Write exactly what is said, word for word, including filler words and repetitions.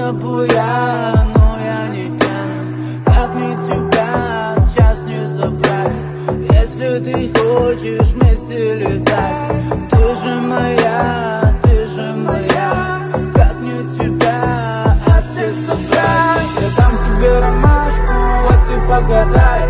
тобой я, но я не тяну. Как мне тебя сейчас не забрать? Если ты хочешь вместе летать, ты же моя, ты же моя. Как мне тебя от всех собрать? Я дам тебе ромашку, а ты погадай.